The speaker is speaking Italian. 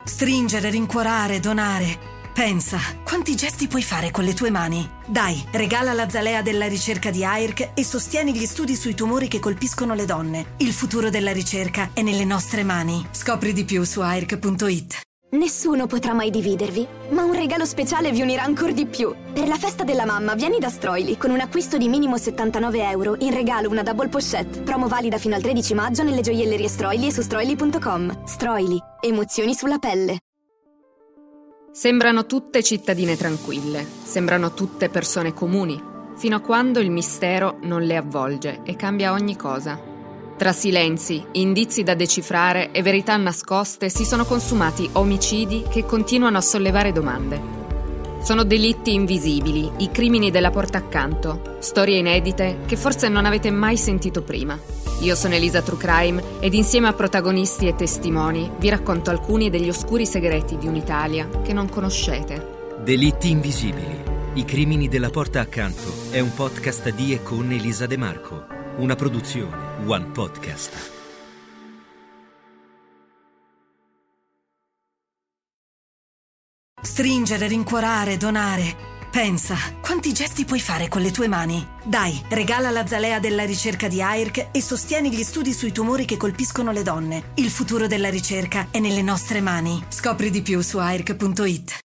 Stringere, rincuorare, donare. Pensa, quanti gesti puoi fare con le tue mani? Dai, regala la Zalea della ricerca di AIRC e sostieni gli studi sui tumori che colpiscono le donne. Il futuro della ricerca è nelle nostre mani. Scopri di più su AIRC.it. Nessuno potrà mai dividervi, ma un regalo speciale vi unirà ancora di più. Per la festa della mamma vieni da Stroili con un acquisto di minimo €79, in regalo una double pochette. Promo valida fino al 13 maggio nelle gioiellerie Stroili e su stroili.com. Stroili, emozioni sulla pelle. Sembrano tutte cittadine tranquille, sembrano tutte persone comuni, fino a quando il mistero non le avvolge e cambia ogni cosa. Tra silenzi, indizi da decifrare e verità nascoste si sono consumati omicidi che continuano a sollevare domande. Sono delitti invisibili, i crimini della porta accanto, storie inedite che forse non avete mai sentito prima. Io sono Elisa True Crime ed insieme a protagonisti e testimoni vi racconto alcuni degli oscuri segreti di un'Italia che non conoscete. Delitti invisibili, i crimini della porta accanto è un podcast di e con Elisa De Marco, una produzione One Podcast. Stringere, rincuorare, donare. Pensa, quanti gesti puoi fare con le tue mani? Dai, regala la Zalea della ricerca di AIRC e sostieni gli studi sui tumori che colpiscono le donne. Il futuro della ricerca è nelle nostre mani. Scopri di più su AIRC.it.